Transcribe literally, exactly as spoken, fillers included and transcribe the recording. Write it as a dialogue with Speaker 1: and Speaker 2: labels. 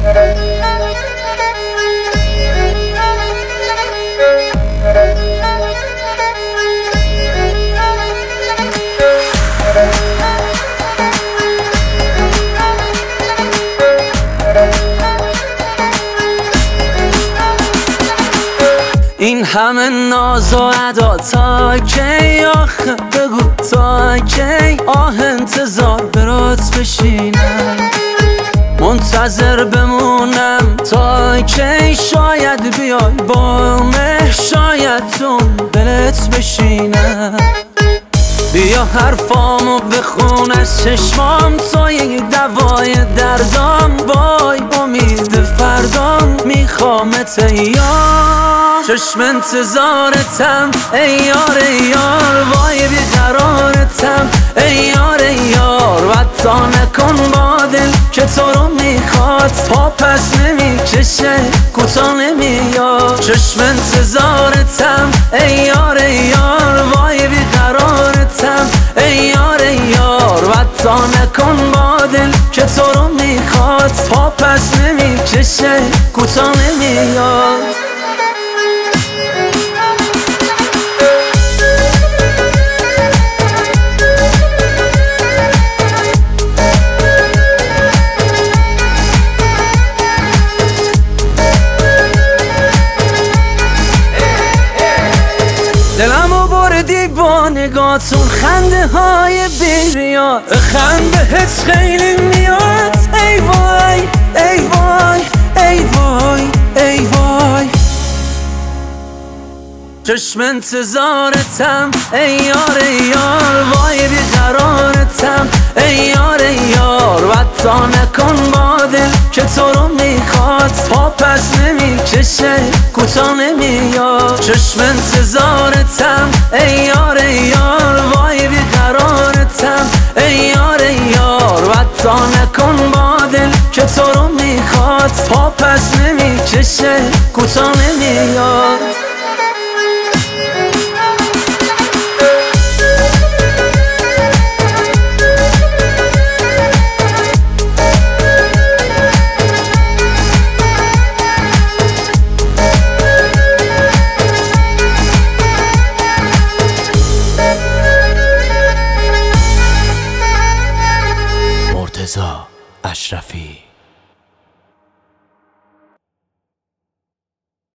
Speaker 1: این همه ناز و ادا تا کی؟ آخه بگو تا کی؟ آه انتظار برات بشینم، منتظر بمونم تا کی؟ شاید بیای با مه، شاید تو دلت بشینم. بیا حرفامو بخون از چشمام، تو یک دوای دردام، وای امید فردام میخوامت ایار. چشم انتظارتم ای یار ای یار، وای بیقرارتم ای یار ای یار. وطا نکن با دل که تو رو میخواد، پا پس نمیکشه کوتا نمیاد. چشم انتظارتم ای یار ای یار، وای بیقرارتم ای یار ای یار. وطا نکن با دل که تو رو میخواد، پا پس نمیکشه کوتا نمیاد. دلمو بردی با نگاتون، خنده های بیریاد، خندهت خیلی میاد. ای وای ای وای ای وای ای وای. چشم انتظارتم ای یار ای یار، وای بیقرارتم ای یار ای یار. وطا نکن با دل که تو رو میخواد، پا پس نمیکشه کوتا نمیاد. چشم انتظارتم ای یار ای یار، وای بیقرارتم ای یار ای یار. وطا نکن با دل که تو رو میخواد، پا پس نمیکشه کوتا نمیاد.